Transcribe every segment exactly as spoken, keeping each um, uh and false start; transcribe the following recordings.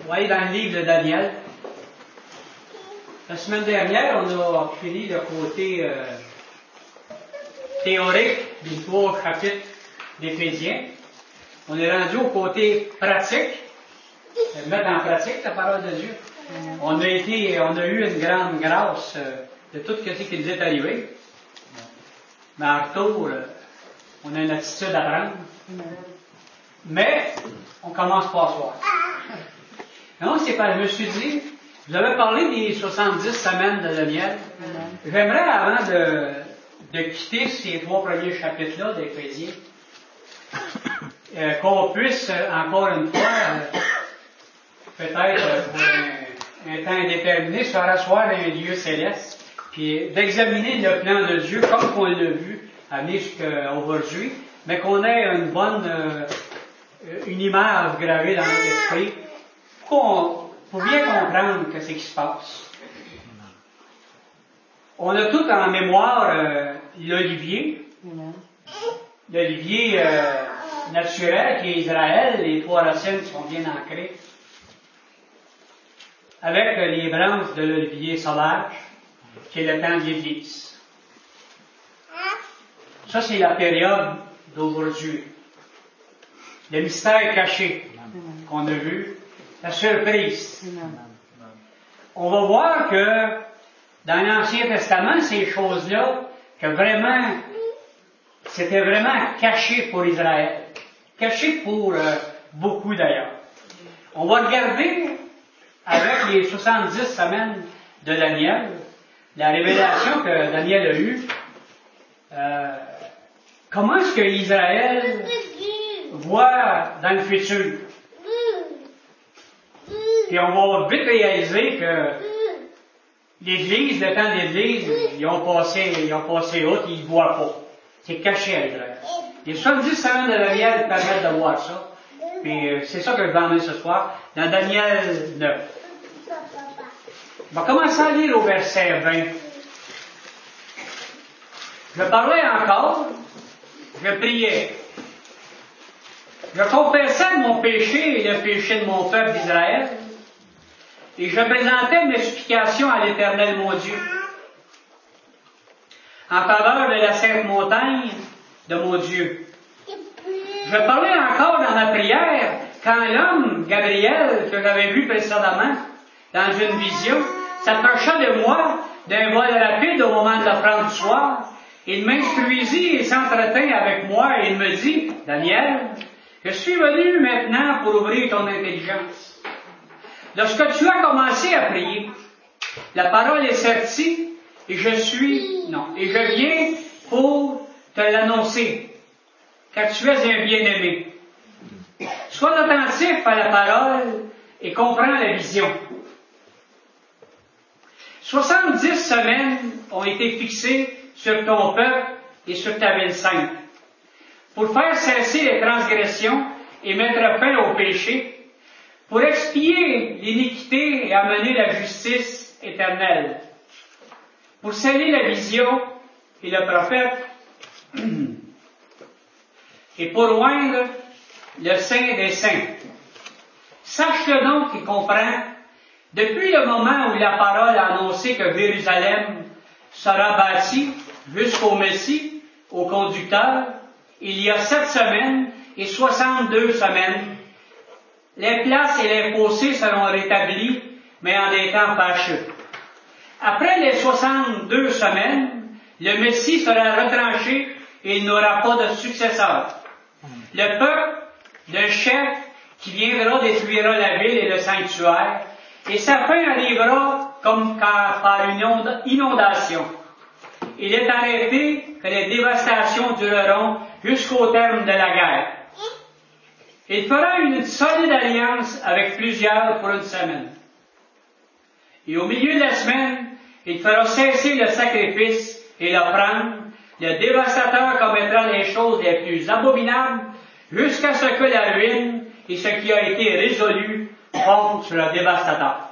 On va aller dans le livre de Daniel. La semaine dernière, on a fini le côté euh, théorique des trois chapitres d'Éphésiens. On est rendu au côté pratique, de mettre en pratique la parole de Dieu. On a été, on a eu une grande grâce euh, de tout ce qui nous est arrivé. Mais en retour, euh, on a une attitude à prendre. Mais, on commence pas à soir. Non, c'est pas, je me suis dit, vous avez parlé des soixante-dix semaines de Daniel. J'aimerais, avant de, de quitter ces trois premiers chapitres-là d'Éphésiens, euh, qu'on puisse, euh, encore une fois, euh, peut-être euh, pour un, un temps indéterminé, se rasseoir dans un lieu céleste, puis d'examiner le plan de Dieu comme on l'a vu amener jusqu'à aujourd'hui, mais qu'on ait une bonne, euh, une image gravée dans notre esprit, pour, pour bien comprendre ce qui se passe. On a tout en mémoire euh, l'olivier, l'olivier euh, naturel qui est Israël, les trois racines qui sont bien ancrées, avec les branches de l'olivier sauvage, qui est le temps de l'Église. Ça, c'est la période d'aujourd'hui. Le mystère caché qu'on a vu, la surprise. On va voir que dans l'Ancien Testament, ces choses-là, que vraiment, c'était vraiment caché pour Israël. Caché pour euh, beaucoup d'ailleurs. On va regarder, avec les soixante-dix semaines de Daniel, la révélation que Daniel a eue, euh, comment est-ce que Israël voit dans le futur. Puis on va vite réaliser que l'Église, le temps de l'Église, ils ont passé, ils ont passé autre, ils ne voient pas. C'est caché à Israël. Les soixante-dix semaines de Daniel permettent de voir ça. Puis euh, c'est ça que je vais emmener ce soir, dans Daniel neuf. On va commencer à lire au verset vingt. Je parlais encore, je priais. Je confessais mon péché et le péché de mon peuple d'Israël, et je présentais mes supplications à l'Éternel mon Dieu, en faveur de la sainte montagne de mon Dieu. Je parlais encore dans ma prière quand l'homme, Gabriel, que j'avais vu précédemment, dans une vision, s'approcha de moi d'un vol rapide au moment de l'offrande du soir. Il m'instruisit et s'entretint avec moi et il me dit, Daniel, je suis venu maintenant pour ouvrir ton intelligence. Lorsque tu as commencé à prier, la parole est sortie et je suis, non, et je viens pour te l'annoncer, car tu es un bien-aimé. Sois attentif à la parole et comprends la vision. soixante-dix semaines ont été fixées sur ton peuple et sur ta ville sainte, pour faire cesser les transgressions et mettre fin au péché, pour expier l'iniquité et amener la justice éternelle, pour sceller la vision et le prophète, et pour oindre le Saint des Saints. Sache-le donc et comprends, depuis le moment où la parole a annoncé que Jérusalem sera bâtie jusqu'au Messie, au conducteur, il y a sept semaines et soixante-deux semaines, les places et les fossés seront rétablis, mais en des temps fâcheux. Après les soixante-deux semaines, le Messie sera retranché et il n'aura pas de successeur. Le peuple, le chef, qui viendra détruira la ville et le sanctuaire, et sa fin arrivera comme par une inondation. Il est arrêté que les dévastations dureront jusqu'au terme de la guerre. Il fera une solide alliance avec plusieurs pour une semaine. Et au milieu de la semaine, il fera cesser le sacrifice et l'offrande. Le dévastateur commettra les choses les plus abominables jusqu'à ce que la ruine et ce qui a été résolu tombent sur le dévastateur.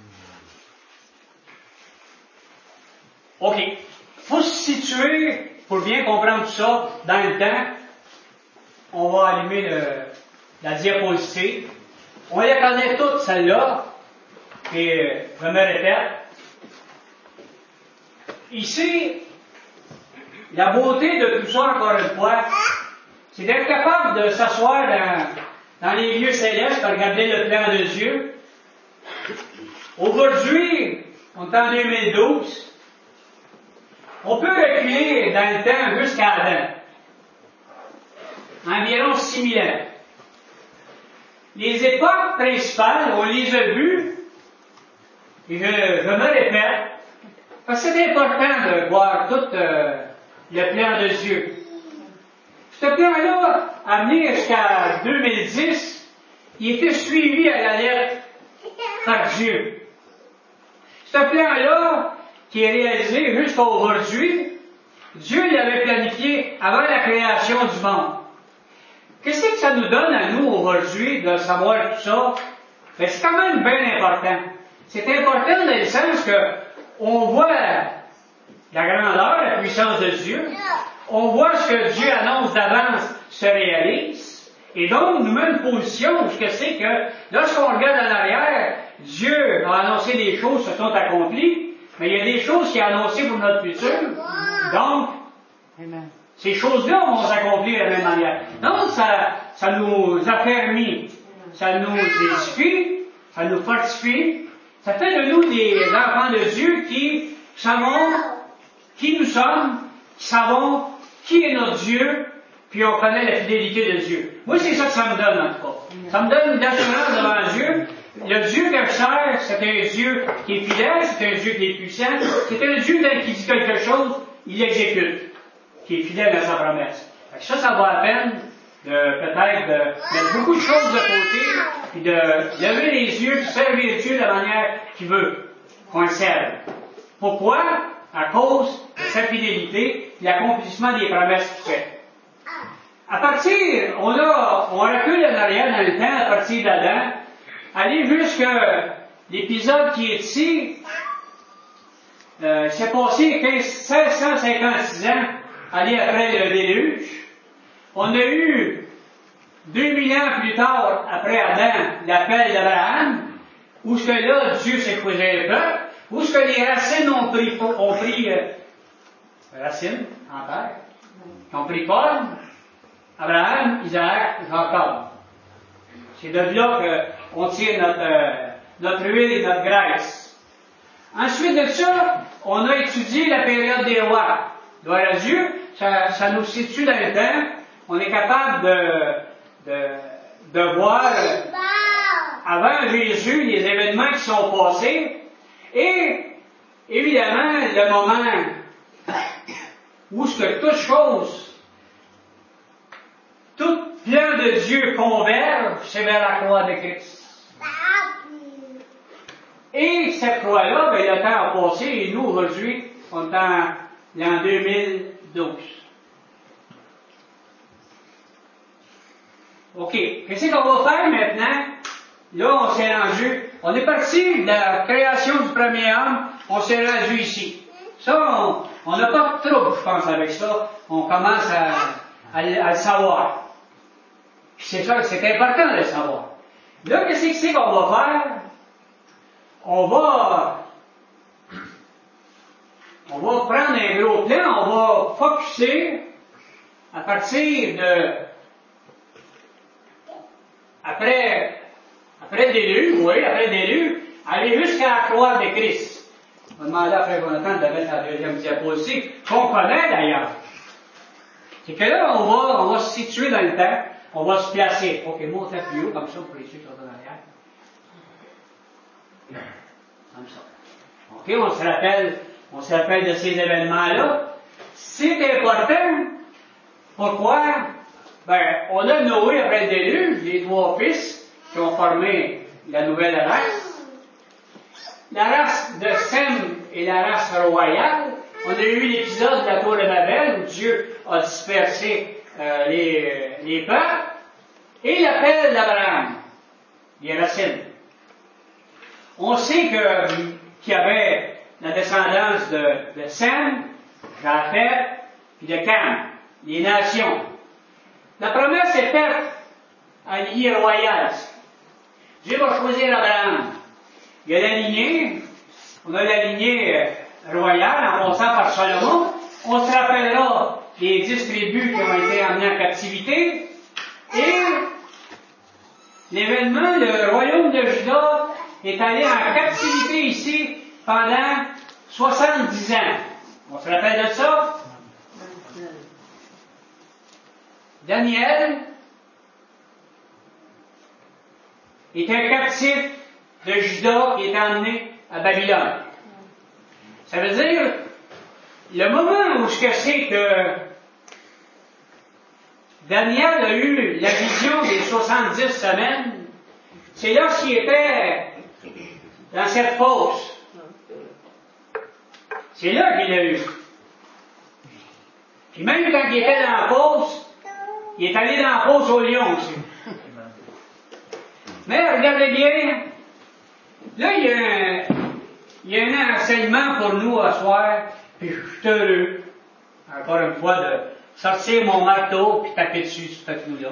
OK. Pour se situer, pour bien comprendre tout ça, dans le temps, on va allumer le, la diapositive. On les connaît toutes, celles-là, et je me répète. Ici, la beauté de tout ça, encore une fois, c'est d'être capable de s'asseoir dans, dans les lieux célestes et regarder le plan de Dieu. Aujourd'hui, on est en deux mille douze, on peut reculer dans le temps jusqu'à Adam, environ six mille ans. Les époques principales, on les a vues, et je, je me répète, parce que c'est important de voir tout euh, le plan de Dieu. Ce plan-là, amené jusqu'à deux mille dix, il était suivi à la lettre par Dieu. Ce plan-là, qui est réalisé jusqu'à aujourd'hui, Dieu l'avait planifié avant la création du monde. Qu'est-ce que ça nous donne à nous aujourd'hui de savoir tout ça? Ben, c'est quand même bien important. C'est important dans le sens que on voit la grandeur, la puissance de Dieu. On voit ce que Dieu annonce d'avance se réalise. Et donc, nous met une position où ce que c'est que, lorsqu'on regarde en arrière, Dieu a annoncé des choses qui se sont accomplies, mais il y a des choses qu'il a annoncées pour notre futur. Donc, Amen. Ces choses-là vont s'accomplir de la même manière. Donc, ça, ça nous affermit, ça nous édifie, ça nous fortifie, ça fait de nous des enfants de Dieu qui savons qui nous sommes, qui savons qui est notre Dieu, puis on connaît la fidélité de Dieu. Moi, c'est ça que ça me donne, en tout cas. Ça me donne une assurance devant Dieu. Le Dieu que je sers, c'est un Dieu qui est fidèle, c'est un Dieu qui est puissant, c'est un Dieu qui dit quelque chose, il l'exécute, qui est fidèle à sa promesse. Ça, ça vaut la peine de peut-être de mettre beaucoup de choses de côté, puis de lever les yeux, puis servir Dieu de la manière qu'il veut qu'on le serve. Pourquoi? À cause de sa fidélité et l'accomplissement des promesses qu'il fait. À partir, on a, on recule en arrière dans le temps, à partir d'Adam, aller jusqu'à l'épisode qui est ici, euh, c'est passé seize cent cinquante-six ans, aller après le déluge. On a eu, deux mille ans plus tard, après Adam, l'appel d'Abraham, où ce que là, Dieu s'est posé le peuple, où ce que les racines ont pris, ont pris euh, racines en terre, ont pris forme, Abraham, Isaac, Jacob. C'est de là qu'on tire notre, euh, notre huile et notre graisse. Ensuite de ça, on a étudié la période des rois. Gloire à Dieu, ça, ça nous situe dans le temps. On est capable de, de, de voir euh, avant Jésus les événements qui sont passés et évidemment le moment où ce que toute chose, tout plan de Dieu converge, c'est vers la croix de Christ. Et cette croix-là, ben, le temps a passé et nous aujourd'hui, on est en l'an deux mille douze. OK. Qu'est-ce qu'on va faire maintenant? Là, on s'est rendu. On est parti de la création du premier homme, on s'est rendu ici. Ça, on n'a pas de trouble, je pense, avec ça. On commence à, à, à le savoir. C'est ça, c'est important de le savoir. Là, qu'est-ce que c'est qu'on va faire? On va, on va prendre un gros plan, on va focuser à partir de, après, après le déluge, oui, après le déluge, aller jusqu'à la croix de Christ. On va demander à Frère Jonathan de mettre la deuxième diapo aussi, qu'on connaît d'ailleurs. C'est que là, on va, on va se situer dans le temps, on va se placer. Ok, monter plus haut, comme ça, pour les ceux qui sont en arrière. Comme ça. Ok, on se rappelle, on se rappelle de ces événements-là. C'est important. Pourquoi? Ben, on a Noé après le déluge, les trois fils qui ont formé la nouvelle race. La race de Sem et la race royale. On a eu l'épisode de la tour de Babel où Dieu a dispersé euh, les, les peuples. Et l'appel d'Abraham, les racines. On sait que, qu'il y avait la descendance de, de Sem, Japheth, puis de Cam, les nations. La promesse est faite à l'île royale. Dieu va choisir Abraham. Il y a la lignée, on a la lignée royale en passant par Salomon. On se rappellera les dix tribus qui ont été emmenées en captivité. Et l'événement, le royaume de Juda est allé en captivité ici pendant soixante-dix ans. On se rappelle de ça? Daniel était captif de Juda qui est emmené à Babylone. Ça veut dire, le moment où je sais que Daniel a eu la vision des soixante-dix semaines, c'est lorsqu'il était dans cette fosse. C'est là qu'il l'a eu. Puis même quand il était dans la fosse, il est allé dans la fosse au lion aussi. Mais regardez bien, là il y a un, il y a un enseignement pour nous à soir, puis je suis heureux, encore une fois, de sortir mon marteau puis taper dessus sur ce clou-là.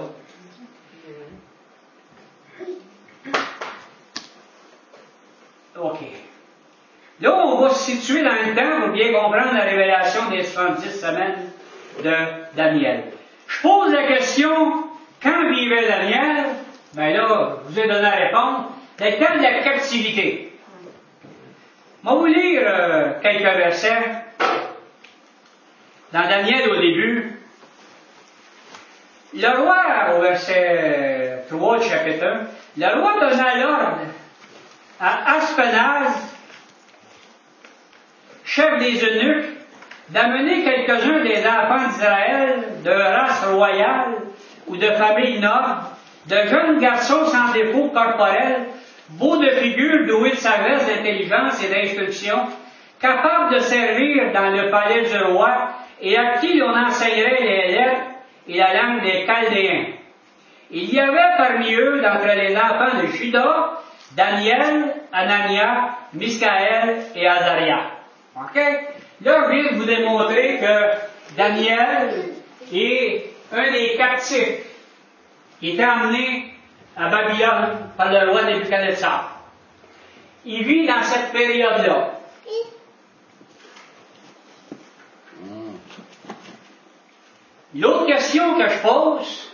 OK. Là, on va se situer dans le temps pour bien comprendre la révélation des soixante-dix semaines de Daniel. Je pose la question, quand vivait Daniel? Ben là, je vous ai donné la réponse. Le temps de la captivité. Je vais vous lire euh, quelques versets. Dans Daniel, au début, le roi, au verset trois du chapitre un, le roi donna l'ordre à Aspenaz, chef des eunuques, d'amener quelques-uns des enfants d'Israël de race royale ou de famille noble, de jeunes garçons sans défaut corporel, beaux de figure, doués de sagesse, d'intelligence et d'instruction, capables de servir dans le palais du roi et à qui l'on enseignerait les lettres et la langue des Chaldéens. Il y avait parmi eux, d'entre les enfants de Juda, Daniel, Anania, Misaël et Azaria. OK? Là, je viens de vous démontrer que Daniel est un des captifs qui était emmené à Babylone par le roi Nebuchadnezzar. Il vit dans cette période-là. L'autre question que je pose,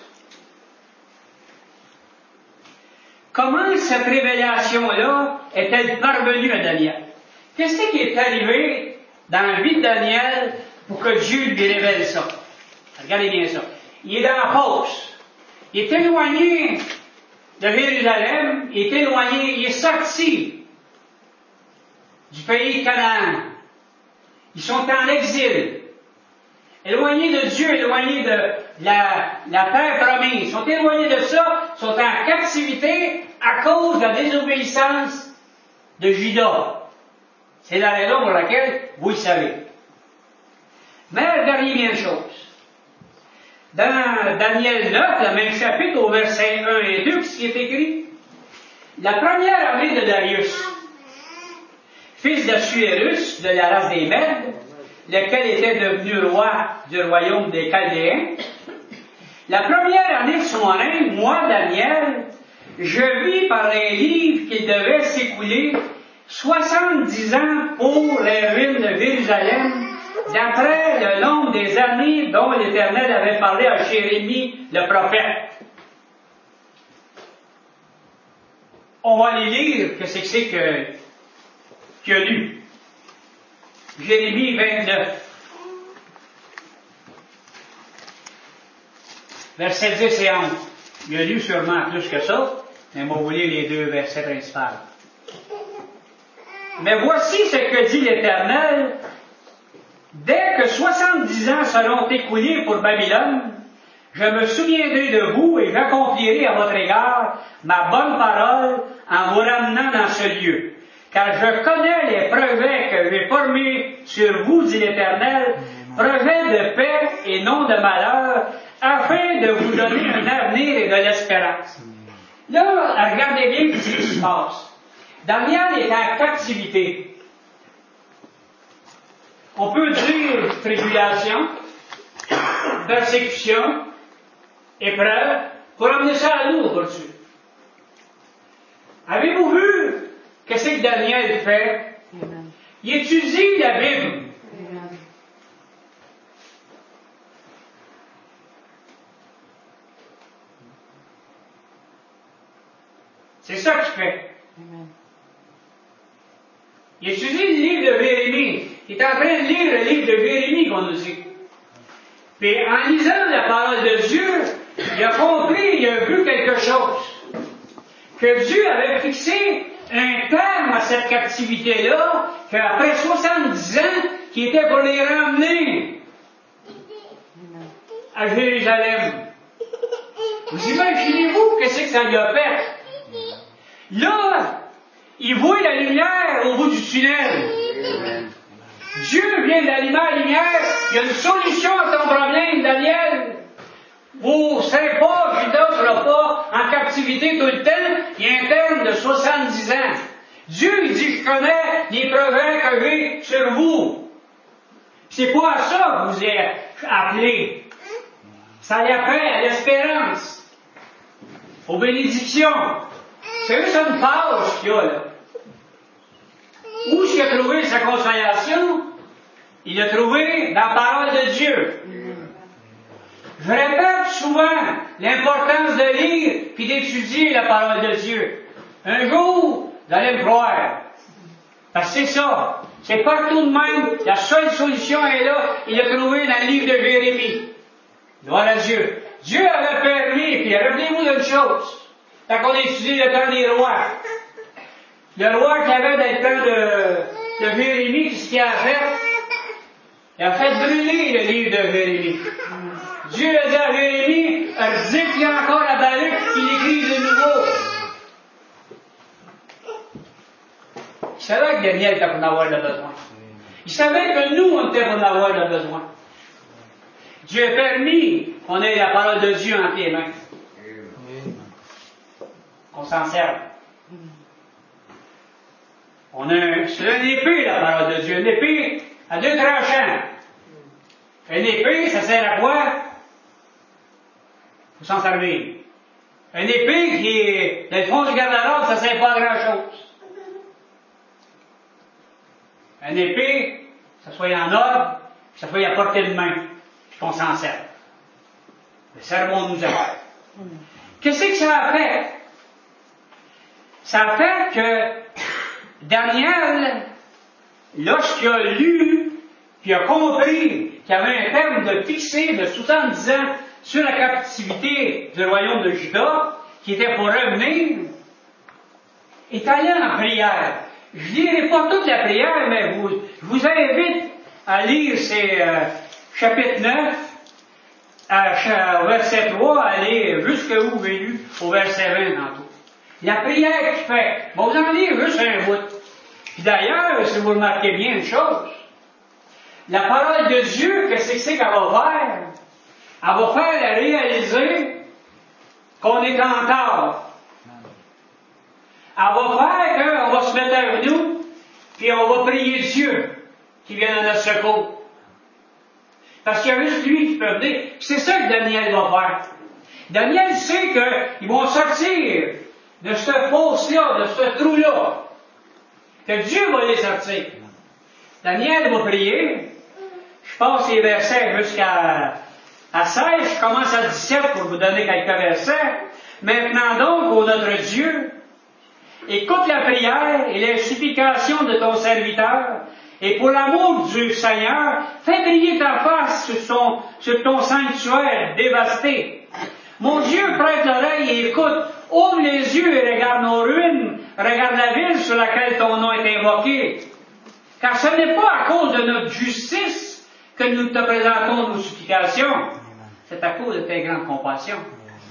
comment cette révélation-là est-elle parvenue à Daniel? Qu'est-ce qui est arrivé dans la vie de Daniel pour que Dieu lui révèle ça? Regardez bien ça. Il est dans la fosse. Il est éloigné de Jérusalem. Il est éloigné. Il est sorti du pays de Canaan. Ils sont en exil. Éloignés de Dieu, éloignés de la, la terre promise. Ils sont éloignés de ça. Ils sont en captivité à cause de la désobéissance de Juda. C'est la raison pour laquelle vous le savez. Mais regardez bien une chose. Dans Daniel neuf, le même chapitre, au verset un et deux, ce qui est écrit, la première année de Darius, fils d'Assuérus, de la race des Mèdes, lequel était devenu roi du royaume des Chaldéens, la première année de son règne, moi, Daniel, je vis par les livres qu'il devait s'écouler soixante-dix ans pour les ruines de Jérusalem, d'après le nombre des années dont l'Éternel avait parlé à Jérémie, le prophète. On va aller lire que c'est que c'est que, qu'il a lu. Jérémie vingt-neuf. Versets dix et onze. Il a lu sûrement plus que ça, mais on va vous lire les deux versets principaux. Mais voici ce que dit l'Éternel. Dès que soixante-dix ans seront écoulés pour Babylone, je me souviendrai de vous et j'accomplirai à votre égard ma bonne parole en vous ramenant dans ce lieu. Car je connais les projets que j'ai formés sur vous, dit l'Éternel, projets de paix et non de malheur, afin de vous donner un avenir et de l'espérance. Là, regardez bien ce qui se passe. Daniel est en captivité. On peut dire tribulation, persécution, épreuve, pour amener ça à nous aujourd'hui. Avez-vous vu qu'est-ce que Daniel fait? Amen. Il étudie la Bible. Amen. C'est ça qu'il fait. Amen. Il étudie le livre de Jérémie. Il est en train de lire le livre de Jérémie qu'on nous dit. Puis en lisant la parole de Dieu, il a compris, il a vu quelque chose. Que Dieu avait fixé un terme à cette captivité-là, qu'après soixante-dix ans, qui était pour les ramener à Jérusalem. Vous imaginez-vous qu'est-ce que ça lui a fait? Là, il voit la lumière au bout du tunnel. Amen. Dieu vient d'allumer la lumière. Il y a une solution à ton problème, Daniel. Vous ne savez pas, Judas ne sera pas en captivité tout le temps. Il y a un terme de soixante-dix ans. Dieu, il dit, je connais les progrès que j'ai sur vous. C'est pas à ça que vous êtes appelés. Ça y appelle à l'espérance, aux bénédictions. C'est juste une page qu'il y a là. Où est-ce qu'il a trouvé sa consolation? Il l'a trouvé dans la parole de Dieu. Je répète souvent l'importance de lire puis d'étudier la parole de Dieu. Un jour, vous allez me croire. Parce que c'est ça. C'est partout de même. La seule solution est là. Il l'a trouvé dans le livre de Jérémie. Gloire à Dieu. Dieu avait permis, puis rappelez-vous d'une chose. Quand on étudie le temps des rois, le roi qui avait dans le temps de, de Jérémie, qu'est-ce qu'il a fait? Il a fait brûler le livre de Jérémie. Dieu a dit à Jérémie, dis qu'il y a encore la baluque, qu'il écrive de nouveau. Il savait que Daniel était pour en avoir le besoin. Il savait que nous, on était pour en avoir le besoin. Dieu a permis qu'on ait la parole de Dieu entre les mains. Qu'on s'en serve. On a un, c'est une épée, la parole de Dieu. Une épée à deux tranchants. Une épée, ça sert à quoi? Faut s'en servir. Une épée qui est dans le fond du garde-robe, ça sert pas à grand-chose. Une épée, ça soit en ordre, ça soit à portée de main, puis qu'on s'en serve. Servons-nous à faire. Qu'est-ce que ça a fait? Ça a fait que Daniel, lorsqu'il a lu, puis a compris qu'il y avait un terme de fixé de soixante-dix ans sur la captivité du royaume de Juda, qui était pour revenir, est allé en prière. Je ne lirai pas toute la prière, mais vous, je vous invite à lire ces euh, chapitre neuf, à, au verset trois, à aller jusqu'où j'ai lu, au verset vingt tantôt. La prière qu'il fait, bon, vous en lire juste un bout. Puis d'ailleurs, si vous remarquez bien une chose, la parole de Dieu, qu'est-ce que c'est qu'elle va faire? Elle va faire réaliser qu'on est en tort. Elle va faire qu'on va se mettre à genoux, puis on va prier Dieu qui vienne à notre secours. Parce qu'il y a juste lui qui peut venir. C'est ça que Daniel va faire. Daniel sait qu'ils vont sortir de ce fosse-là, de ce trou-là. Que Dieu va les sortir. Daniel va prier. Je passe les versets jusqu'à à seize. Je commence à dix-sept pour vous donner quelques versets. Maintenant donc, ô notre Dieu, écoute la prière et les supplications de ton serviteur, et pour l'amour du Seigneur, fais briller ta face sur, son, sur ton sanctuaire dévasté. Mon Dieu, prête l'oreille et écoute, ouvre les yeux et regarde nos ruines, regarde la ville sur laquelle ton nom est invoqué. Car ce n'est pas à cause de notre justice que nous te présentons nos supplications, c'est à cause de tes grandes compassions.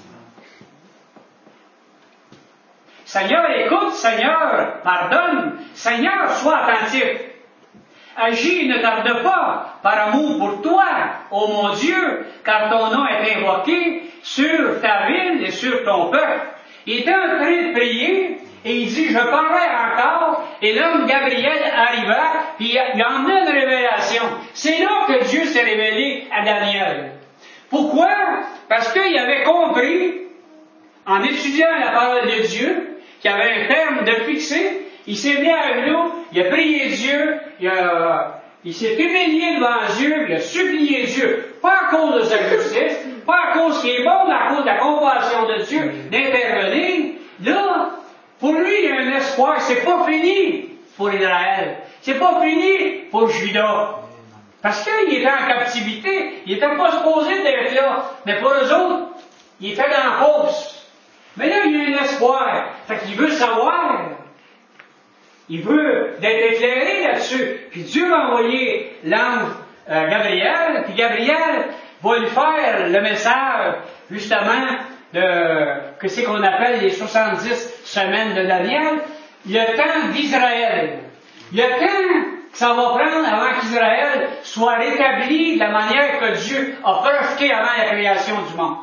Seigneur, écoute, Seigneur, pardonne, Seigneur, sois attentif. Agis, ne tarde pas, par amour pour toi, ô mon Dieu, car ton nom est invoqué sur ta ville et sur ton peuple. Il était en train de prier, et il dit, je parlerai encore, et l'homme Gabriel arriva, puis il a emmené une révélation. C'est là que Dieu s'est révélé à Daniel. Pourquoi? Parce qu'il avait compris, en étudiant la parole de Dieu, qui avait un terme de fixé, il s'est mis à genoux, il a prié Dieu, il, a, il s'est humilié devant Dieu, il a supplié Dieu, pas à cause de sa justice, pas à cause qu'il est bon, mais à cause de la compassion de Dieu d'intervenir. Là, pour lui, il y a un espoir, c'est pas fini pour Israël, c'est pas fini pour Juda. Parce qu'il était en captivité, il n'était pas supposé d'être là, mais pour eux autres, il était dans la fosse. Mais là, il y a un espoir, fait qu'il veut savoir. Il veut d'être éclairé là-dessus. Puis Dieu va envoyer l'ange euh, Gabriel, puis Gabriel va lui faire le message, justement, de que c'est qu'on appelle les soixante-dix semaines de Daniel, le temps d'Israël. Le temps que ça va prendre avant qu'Israël soit rétabli de la manière que Dieu a projeté avant la création du monde.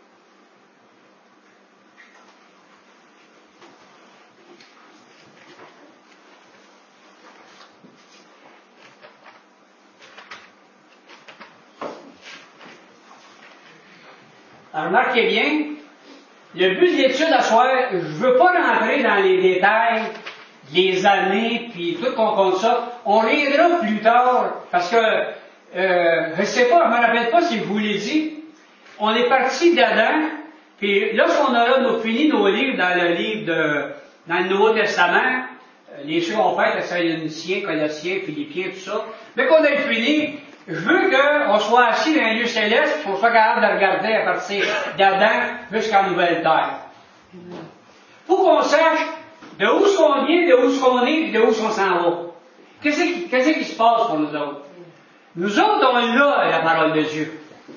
Alors, remarquez bien, le but de l'étude à soir, je ne veux pas rentrer dans les détails, les années, puis tout qu'on compte ça. On reviendra plus tard, parce que, euh, je ne sais pas, je ne me rappelle pas si je vous l'ai dit, on est parti d'Adam, puis lorsqu'on aura nos, fini nos livres dans le livre de, dans le Nouveau Testament, les ceux qu'on fait, Thessaloniciens, Colossiens, Philippiens, tout ça, dès qu'on a fini, je veux qu'on soit assis dans un lieu céleste pour qu'on soit capable de regarder à partir d'Adam jusqu'à la nouvelle terre. Pour qu'on sache de où est-ce qu'on vient, de où est-ce qu'on est, et de où est-ce qu'on s'en va. Qu'est-ce qui, qu'est-ce qui se passe pour nous autres? Nous autres, on a la parole de Dieu.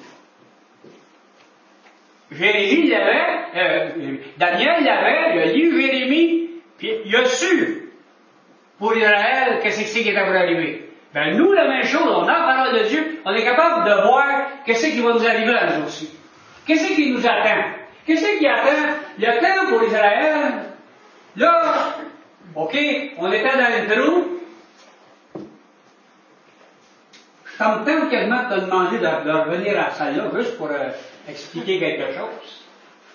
Jérémie l'avait, euh, Daniel l'avait, il a lu Jérémie, puis il a su pour Israël qu'est-ce que c'est qui était pour arriver. Ben, nous, la même chose, on a la parole de Dieu, on est capable de voir qu'est-ce qui va nous arriver à nous aussi. Qu'est-ce qui nous attend? Qu'est-ce qui attend? Le temps pour Israël, là, ok, on était dans le trou. Ça me tente quasiment de te demander de, de revenir à ça là, juste pour euh, expliquer quelque chose.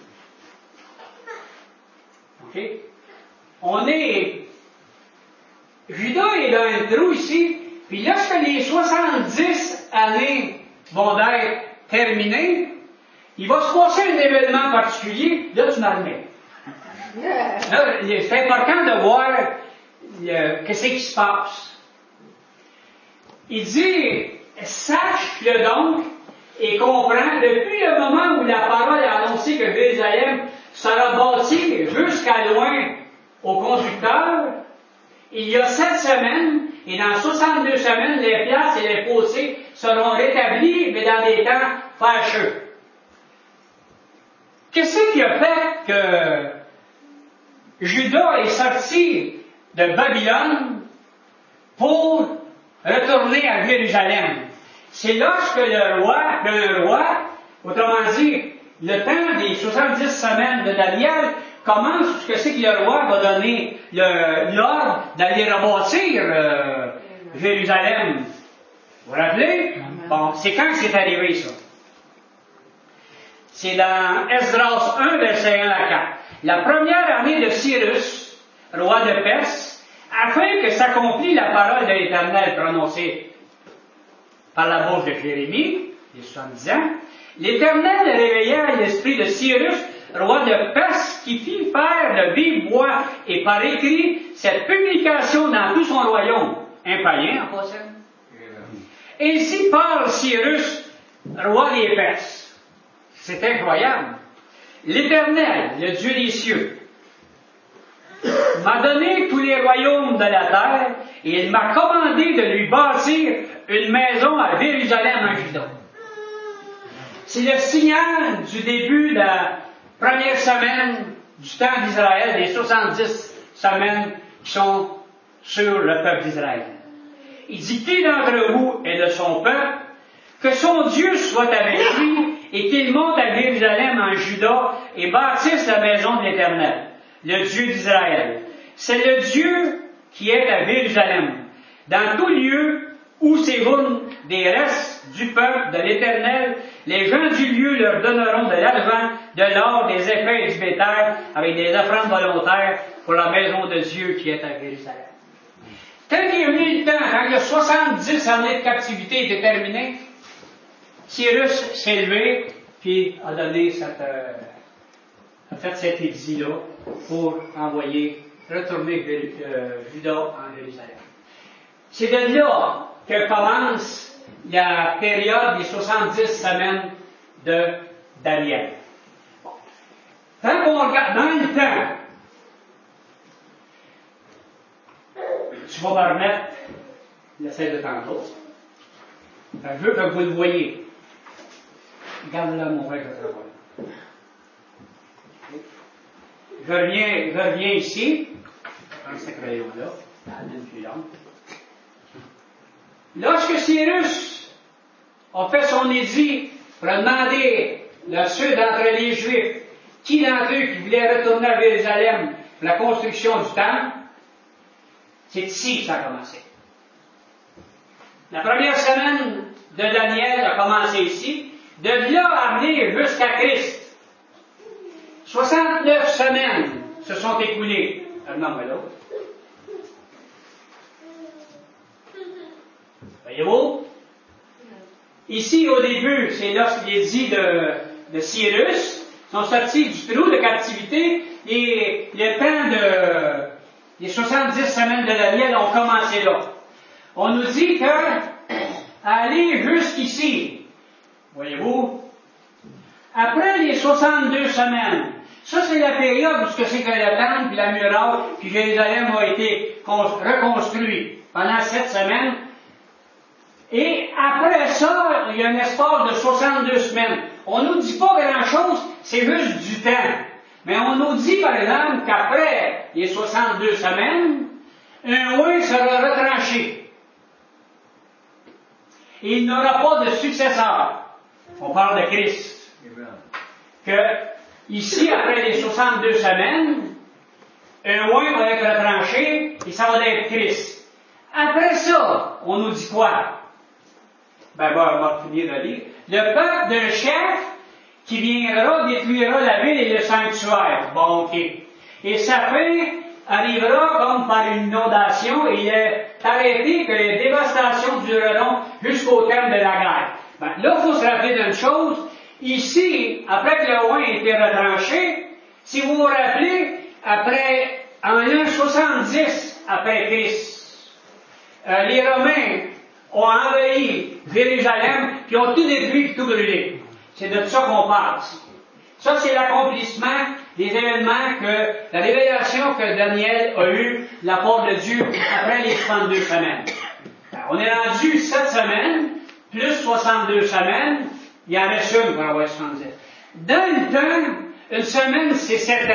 Ok? On est. Judas est dans un trou ici. Puis lorsque les soixante-dix années vont être terminées, il va se passer un événement particulier, là tu m'en remets. Là, c'est important de voir qu'est-ce qui se passe. Il dit, sache-le donc et comprends, depuis le moment où la parole a annoncé que Jérusalem sera bâtie jusqu'à loin au conducteur, il y a sept semaines, et dans soixante-deux semaines, les places et les fossés seront rétablis, mais dans des temps fâcheux. Qu'est-ce qui a fait que Juda est sorti de Babylone pour retourner à Jérusalem? C'est lorsque le roi, le roi, autrement dit, le temps des soixante-dix semaines de Daniel, commence, ce que c'est que le roi va donner l'ordre d'aller rebâtir euh, Jérusalem. Vous vous rappelez? Bon, c'est quand c'est arrivé ça? C'est dans Esdras un, verset un à quatre. La première année de Cyrus, roi de Perse, afin que s'accomplisse la parole de l'Éternel prononcée par la bouche de Jérémie, il y a soixante-dix ans, l'Éternel réveilla l'esprit de Cyrus, roi de Perse, qui fit faire de vive voix et par écrit cette publication dans tout son royaume. Un païen, en passant. Ainsi parle Cyrus, roi des Perses. C'est incroyable. L'Éternel, le Dieu des cieux, m'a donné tous les royaumes de la terre et il m'a commandé de lui bâtir une maison à Jérusalem en Juda. C'est le signal du début de la première semaine du temps d'Israël, les soixante-dix semaines qui sont sur le peuple d'Israël. Il dit, qui d'entre vous est de son peuple, que son Dieu soit avec lui, et qu'il monte à Jérusalem en Juda, et bâtisse la maison de l'Éternel, le Dieu d'Israël. C'est le Dieu qui est à Jérusalem, dans tout lieu où séjournent des restes du peuple, de l'Éternel. Les gens du lieu leur donneront de l'argent, de l'or, des effets et du bétail, avec des offrandes volontaires pour la maison de Dieu qui est à Jérusalem. Quand il y a eu le temps, quand les soixante-dix années de captivité étaient terminées, Cyrus s'est levé, puis a donné cette, euh, a fait cet édit-là pour envoyer, retourner euh, Juda en Jérusalem. C'est de là que commence la période des soixante-dix semaines de Daniel. Quand on regarde dans le temps, tu vas me remettre le fait de tantôt. Je veux que vous le voyez. Regarde-le, mon frère, je te le Je reviens, je reviens ici. Je prends ce crayon-là, la même plus longue. Lorsque Cyrus a fait son édit pour demander à ceux d'entre les Juifs, qui d'entre eux qui voulaient retourner à Jérusalem pour la construction du temple, c'est ici que ça a commencé. La première semaine de Daniel a commencé ici, de là à venir jusqu'à Christ. soixante-neuf semaines se sont écoulées. Demande-moi l'autre. Voyez-vous? Ici, au début, c'est lorsqu'il est dit de, de Cyrus, sont sortis du trou de captivité, et le temps de les soixante-dix semaines de Daniel ont commencé là. On nous dit que aller jusqu'ici, voyez-vous, après les soixante-deux semaines, ça c'est la période où c'est que le temple, puis la muraille, puis Jérusalem a été reconstruit pendant sept semaines. Et après ça, il y a un espace de soixante-deux semaines. On ne nous dit pas grand-chose, c'est juste du temps. Mais on nous dit, par exemple, qu'après les soixante-deux semaines, un roi sera retranché. Et il n'aura pas de successeur. On parle de Christ. Que, ici, après les soixante-deux semaines, un roi va être retranché et ça va être Christ. Après ça, on nous dit quoi? Ben, bon, on va finir de lire. Le peuple d'un chef qui viendra détruira la ville et le sanctuaire. Bon, ok. Et sa fin arrivera comme par une inondation et il est arrêté que les dévastations dureront jusqu'au terme de la guerre. Ben, là, il faut se rappeler d'une chose. Ici, après que le roi ait été retranché, si vous vous rappelez, après, en l'an soixante-dix après Christ, euh, les Romains ont envahi Jérusalem, puis ont tout détruit et tout brûlé. C'est de ça qu'on parle. Ça, c'est l'accomplissement des événements que, la révélation que Daniel a eue de la part de Dieu après les soixante-deux semaines. Alors, on est rendu sept semaines, plus soixante-deux semaines, il y en reste une pour avoir soixante-dix. Dans le temps, une semaine, c'est sept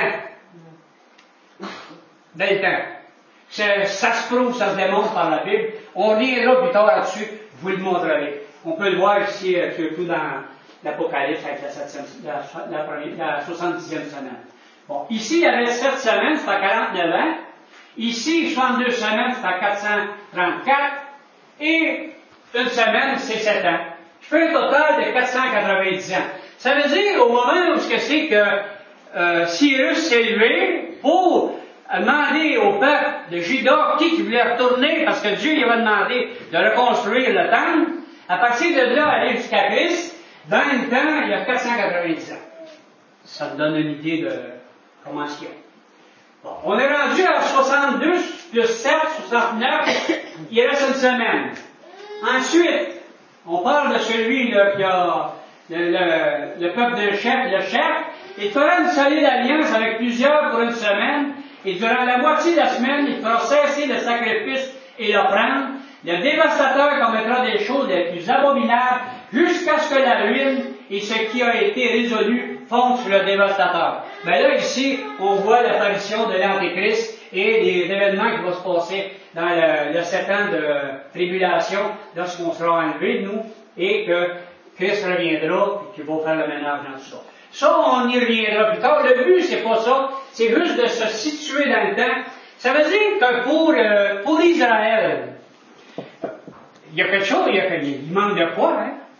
ans. Dans le temps. Ça, ça se prouve, ça se démontre par la Bible. On reviendra plus tard là-dessus, je vous le montrerai. On peut le voir ici, euh, surtout dans l'Apocalypse avec la, septième, la, la, première, la soixante-dixième semaine. Bon, ici, il y avait sept semaines, c'est à quarante-neuf ans. Ici, soixante-deux semaines, c'est à quatre cent trente-quatre. Et une semaine, c'est sept ans. Je fais un total de quatre cent quatre-vingt-dix ans. Ça veut dire, au moment où ce que c'est que euh, Cyrus s'est levé pour demander au peuple de Juda qui, qui voulait retourner, parce que Dieu lui avait demandé de reconstruire le temple, à partir de là, aller jusqu'à Christ, dans le temps, il y a quatre cent quatre-vingt-dix ans. Ça te donne une idée de comment c'est. Bon, on est rendu à soixante-deux plus sept, soixante-neuf, il reste une semaine. Ensuite, on parle de celui là, qui a le, le, le peuple d'un chef, le chef, il fera une solide alliance avec plusieurs pour une semaine, et durant la moitié de la semaine, il fera cesser le sacrifice et l'offrande. Le dévastateur commettra des choses les plus abominables jusqu'à ce que la ruine et ce qui a été résolu fondent sur le dévastateur. Mais là, ici, on voit l'apparition de l'Antéchrist et les événements qui vont se passer dans le, le sept ans de tribulation lorsqu'on sera enlevé de nous et que Christ reviendra et qu'il va faire le ménage dans tout ça. Ça, on y reviendra plus tard. Le but, c'est pas ça. C'est juste de se situer dans le temps. Ça veut dire que pour, euh, pour Israël, il y a quelque chose, il, y a, il manque de quoi, hein?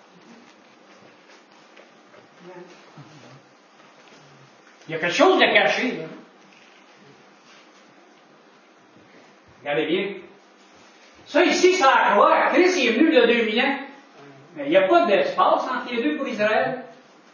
Il y a quelque chose de caché, là. Regardez bien. Ça, ici, c'est la croix. Christ est venu il y a deux mille ans. Mais il n'y a pas d'espace entre les deux pour Israël.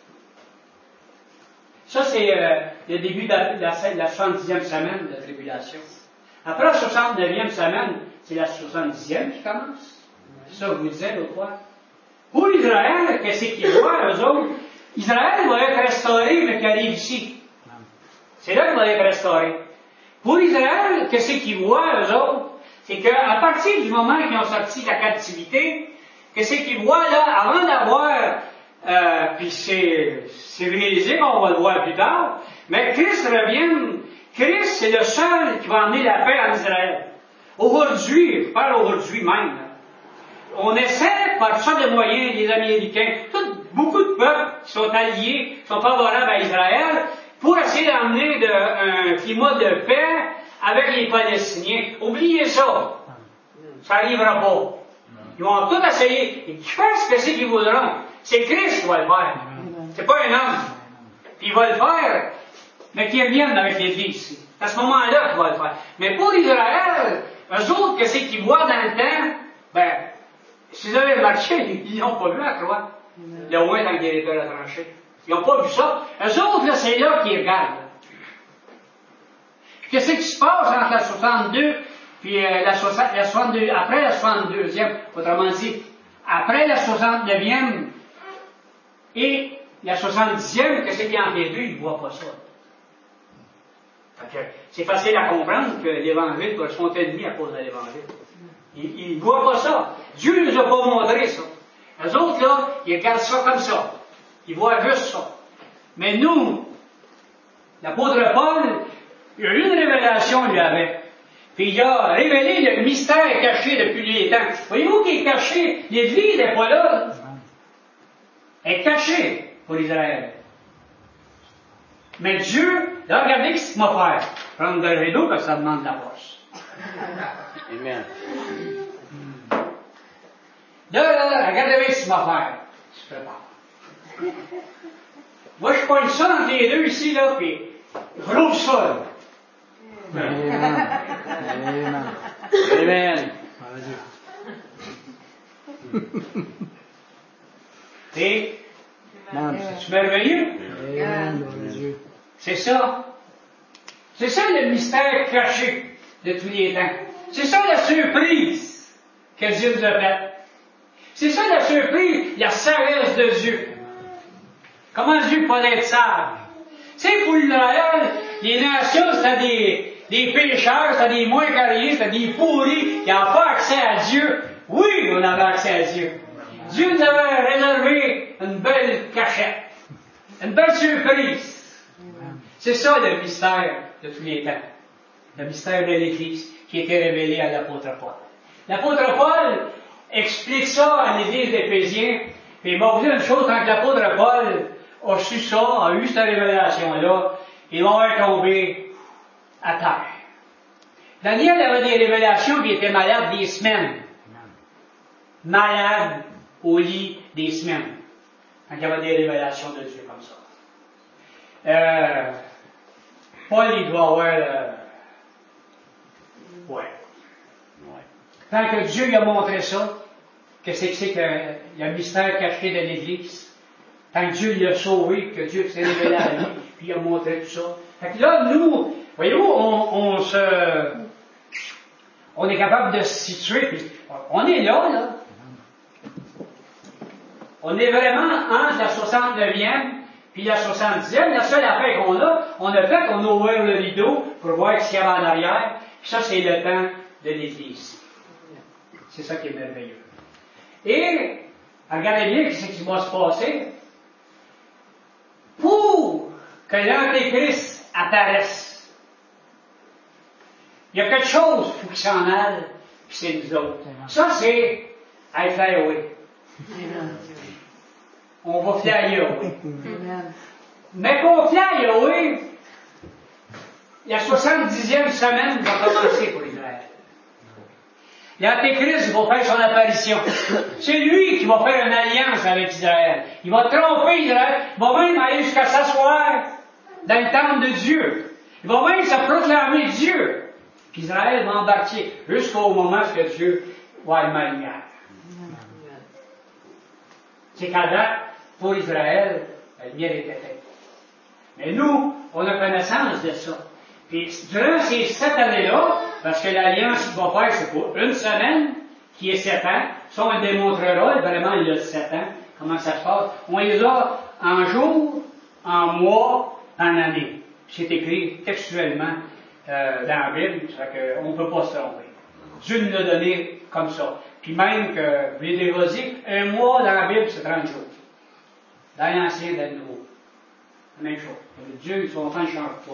Ça, c'est euh, le début de la, de la, de la soixante-dixième semaine de la tribulation. Après la soixante-neuvième semaine, c'est la soixante-dixième qui commence. C'est ça que je vous disais l'autre fois. Pour Israël, qu'est-ce qu'ils voient, eux autres? Israël va être restauré, mais qui arrive ici. C'est là qu'il va être restauré. Pour Israël, qu'est-ce qu'ils voient, eux autres? C'est qu'à partir du moment qu'ils ont sorti de la captivité, qu'est-ce qu'ils voient là, avant d'avoir, euh, puis c'est, c'est réalisé, on va le voir plus tard, mais Christ revient. Christ, c'est le seul qui va emmener la paix en Israël. Aujourd'hui, je parle aujourd'hui même, là, on essaie par ça de moyens, les Américains, tout, beaucoup de peuples qui sont alliés, qui sont favorables à Israël, pour essayer d'emmener de, un climat de paix avec les Palestiniens. Oubliez ça. Ça n'arrivera pas. Ils vont tout essayer. Ils fassent ce que c'est qu'ils voudront. C'est Christ qui va le faire. C'est pas un homme. Puis il va le faire, mais qu'ils reviennent avec l'Église. C'est à ce moment-là qu'il va le faire. Mais pour Israël, eux autres, qu'est-ce qu'ils voient dans le temps? Ben, s'ils avaient marché, ils n'ont pas vu la croix. Le moins dans le guérisseur à trancher. Ils n'ont pas vu ça. Eux autres, là, c'est là qu'ils regardent. Qu'est-ce qui se passe entre la soixante-deux puis euh, la, soixante, la soixante-deux, après la soixante-deuxième, autrement dit, après la soixante-neuvième et la soixante-dixième, qu'est-ce qu'il y a entre les deux? Ils ne voient pas ça. Fait que c'est facile à comprendre que l'Évangile correspond ennemi à cause de l'Évangile. Ils ne voient pas ça. Dieu ne nous a pas montré ça. Les autres, là, ils regardent ça comme ça. Ils voient juste ça. Mais nous, l'apôtre Paul, il a eu une révélation, lui, avec. Puis il a révélé le mystère caché depuis les temps. Voyez-vous qu'il est caché? L'Église n'est pas là. Elle est cachée pour Israël. Mais Dieu, là, regardez ce qu'il m'a fait. Prendre le rideau, parce que ça demande de la force. Amen. Là, là, regardez ce qu'il m'a fait. Je prépare. Moi, je pogne ça entre les deux ici, là, puis je rouvre ça, là. Amen. Amen. Amen. Et, c'est merveilleux. C'est ça. C'est ça le mystère caché de tous les temps. C'est ça la surprise que Dieu nous a faite. C'est ça la surprise, la sagesse de Dieu. Comment Dieu peut être sage? Tu sais, pour Israël, les nations, c'était des, des pécheurs, c'était des moins carriés, c'était des pourris, qui n'avaient pas accès à Dieu. Oui, on avait accès à Dieu. Dieu nous avait réservé une belle cachette, une belle surprise. C'est ça le mystère de tous les temps. Le mystère de l'Église qui était révélé à l'apôtre Paul. L'apôtre Paul explique ça à l'Église d'Éphésiens, puis il m'a vous dire une chose, quand l'apôtre Paul a su ça, a eu cette révélation-là, ils vont être tombés à terre. Daniel avait des révélations, puis il était malade des semaines. Malade au lit des semaines. Quand il y avait des révélations de Dieu comme ça. Euh, Paul, il doit avoir... Euh, ouais. Tant que Dieu lui a montré ça, que c'est que c'est que le mystère caché de l'Église, tant que Dieu l'a sauvé, que Dieu s'est révélé à lui, puis il a montré tout ça. Fait que là, nous, voyez-vous, on, on se... On est capable de se situer, puis on est là, là. On est vraiment entre la soixante-neuvième puis la soixante-dixième. La seule affaire qu'on a, on a fait, on a ouvert le rideau pour voir ce qu'il y avait en arrière. Puis ça, c'est le temps de l'Église. C'est ça qui est merveilleux. Et, regardez bien ce qui va se passer. Pour que l'Antéchrist apparaisse, il y a quelque chose, il faut qu'il s'en aille, puis c'est nous autres. Ça, c'est I fly away. On va fly away. Mais qu'on fly away, la soixante-dixième semaine va commencer pour Israël. L'Antéchrist va faire son apparition. C'est lui qui va faire une alliance avec Israël. Il va tromper Israël. Il va même aller jusqu'à s'asseoir dans le temple de Dieu. Il va même se proclamer Dieu. Puis Israël va embarquer jusqu'au moment où Dieu va allumer la lumière. C'est qu'à date, pour Israël, la lumière était faite. Mais nous, on a connaissance de ça. Puis durant ces sept années-là, parce que l'alliance qu'il va faire, c'est pour une semaine, qui est sept ans, ça on le démontrera, vraiment il y a sept ans, comment ça se passe. On les a en jours, en mois, en années. C'est écrit textuellement euh, dans la Bible, ça fait qu'on ne peut pas se tromper. Dieu nous l'a donné comme ça. Puis même que, vous les dire, un mois dans la Bible, c'est trente jours. Dans l'Ancien, dans le Nouveau. La même chose. Dieu, son temps ne change pas.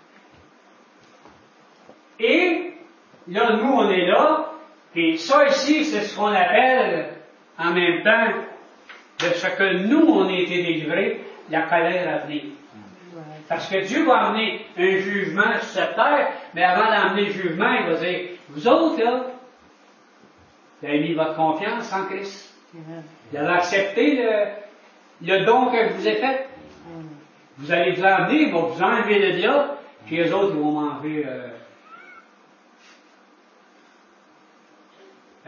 Et, là, nous, on est là, et ça ici, c'est ce qu'on appelle, en même temps, de ce que nous, on a été délivrés, la colère à venir. Parce que Dieu va amener un jugement sur cette terre, mais avant d'amener le jugement, il va dire, vous autres, là, vous avez mis votre confiance en Christ. Vous avez accepté le, le don que je vous ai fait. Vous allez vous emmener, il va vous enlever le diable, puis les autres, ils vont m'enlever euh, la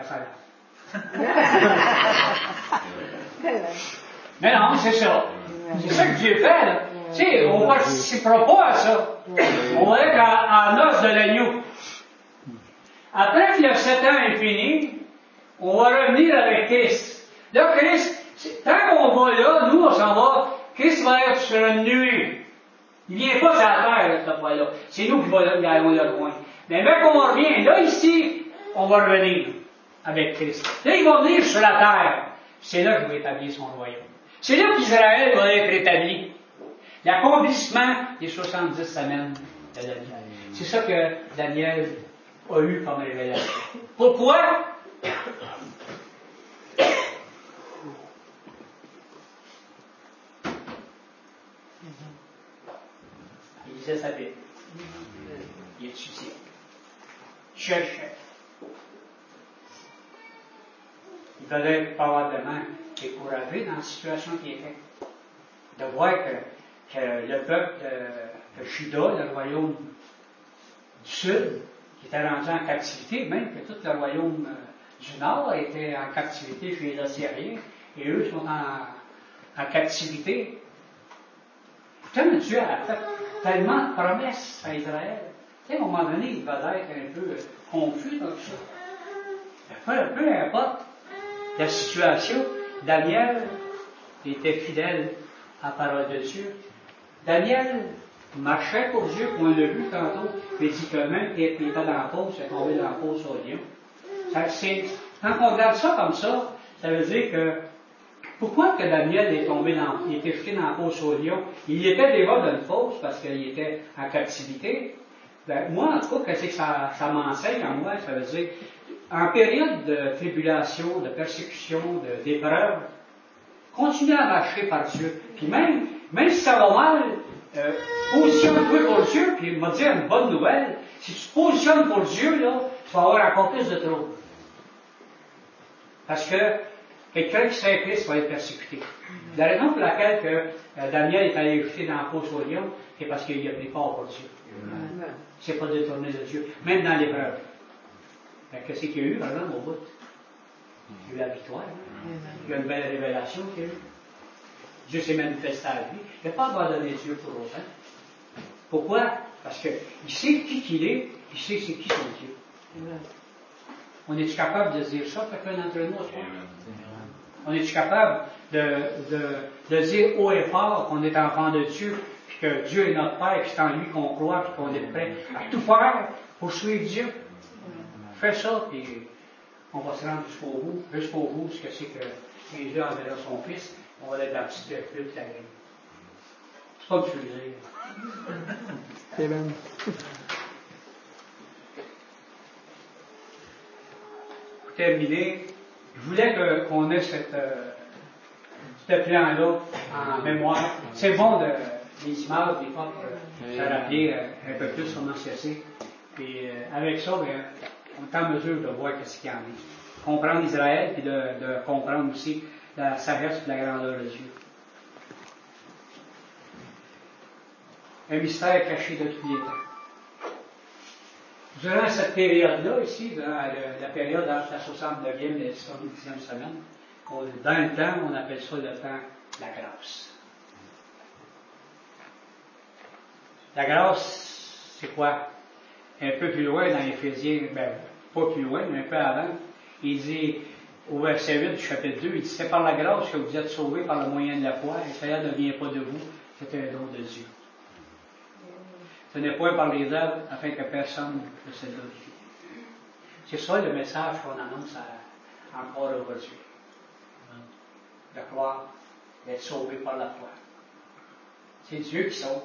colère. Mais non, c'est ça. C'est ça que Dieu fait, là. Tu sais, on ne participera pas à ça. On va être en, en os de l'agneau. Après que le sept ans est fini, on va revenir avec Christ. Là, Christ, tant qu'on va là, nous, on s'en va, Christ va être sur une nuée. Il ne vient pas sur la terre, cette fois-là. C'est nous qui allons le rejoindre. Mais même qu'on revient, là, ici, on va revenir avec Christ. Là, il va venir sur la terre. C'est là qu'il va établir son royaume. C'est là qu'Israël va être établi. L'accomplissement des soixante-dix semaines de Daniel. C'est ça que Daniel a eu comme révélation. Pourquoi? Il lisait sa Bible. Il étudiait. Il cherchait. Il fallait probablement décourager dans la situation qui était. De voir que, que le peuple de, de Juda, le royaume du Sud, qui était rendu en captivité, même que tout le royaume euh, du Nord était en captivité chez les Assyriens, et eux sont en, en captivité. Pourtant, Dieu a fait tellement de promesses à Israël. Tu sais, à un moment donné, il va être un peu euh, confus dans tout ça. Peu, peu importe la situation, Daniel était fidèle à la parole de Dieu. Daniel marchait pour Dieu, on l'a vu tantôt, mais dit que même qu'il était dans la pause, il est tombé dans la pause au lion. Ça, c'est, quand on regarde ça comme ça, ça veut dire que pourquoi que Daniel est tombé dans, il était jeté dans la fosse au lion? Il était déjà dans une fosse parce qu'il était en captivité. Ben, moi, en tout cas, qu'est-ce que ça, ça m'enseigne à moi? Ça veut dire, en période de tribulation, de persécution, de, d'épreuve, continuez à marcher par Dieu. Puis même, même si ça va mal, euh, positionne-toi pour Dieu, puis il m'a dit une bonne nouvelle. Si tu te positionnes pour Dieu, là, tu vas avoir encore plus de troubles. Parce que quelqu'un qui serait Christ va être persécuté. Mm-hmm. La raison pour laquelle que, euh, Daniel est allé jeter dans la fosse au lion, c'est parce qu'il a pris part pour Dieu. Mm-hmm. C'est pas détourné de Dieu, même dans l'épreuve. Qu'est-ce qu'il y a eu, par exemple, au bout? Il y a eu la victoire. Hein? Mm-hmm. Il y a une belle révélation qu'il y a eu. Dieu s'est manifesté à lui. Il n'a pas abandonné Dieu pour autant. Pourquoi? Parce qu'il sait qui qu'il est, il sait c'est qui son Dieu. Mm-hmm. On est-tu capable de dire ça, chacun d'entre nous, ce soir? On est-tu capable de, de, de dire haut et fort qu'on est enfant de Dieu, puis que Dieu est notre Père, puis c'est en lui qu'on croit, puis qu'on est prêt à tout faire pour suivre Dieu? Fais ça, puis on va se rendre jusqu'au bout, jusqu'au bout, ce que c'est que Jésus enverra son Fils, on va être dans la petite flûte, la grille. C'est pas que je veux dire. Amen. Pour terminer, je voulais que, qu'on ait cette, euh, ce plan-là en mémoire. C'est bon de, des images, des fois, pour se rappeler euh, un peu plus comment c'est. Puis euh, avec ça, bien, on est en mesure de voir ce qu'il y en a. Comprendre Israël, puis de, de comprendre aussi la sagesse et la grandeur de Dieu. un mystère caché de tous les temps. Durant cette période-là, ici, durant le, la période entre la soixante-neuvième et la soixante-dixième semaine, on, dans le temps, on appelle ça le temps de la grâce. La grâce, c'est quoi? Un peu plus loin dans Éphésiens, ben, pas plus loin, mais un peu avant, il dit, au verset huit du chapitre deux, il dit, c'est par la grâce que vous êtes sauvés par le moyen de la foi, et cela ne vient pas de vous, c'est un don de Dieu. Ce n'est point par les œuvres, afin que personne ne se glorifie. C'est ça le message qu'on annonce à, encore aujourd'hui. De croire, d'être sauvé par la foi. C'est Dieu qui sauve.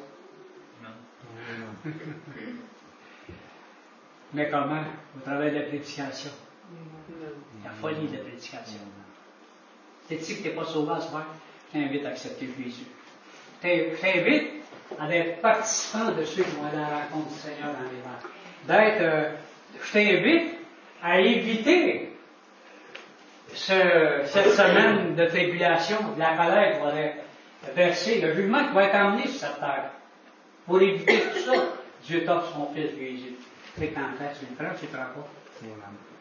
Mais comment? Au travers de la prédication. La folie de la prédication. C'est-tu que tu n'es pas sauvé à ce moment? Je t'invite à accepter Jésus. Je t'invite à être participant de ceux qui vont aller à la rencontre du Seigneur dans les vents. D'être, euh, je t'invite à éviter ce, cette semaine de tribulation, de la colère qui va être versée, le jugement qui va être emmené sur cette terre. Pour éviter tout ça, Dieu t'offre son Fils Jésus. C'est quand tu le prends, tu ne le prends pas.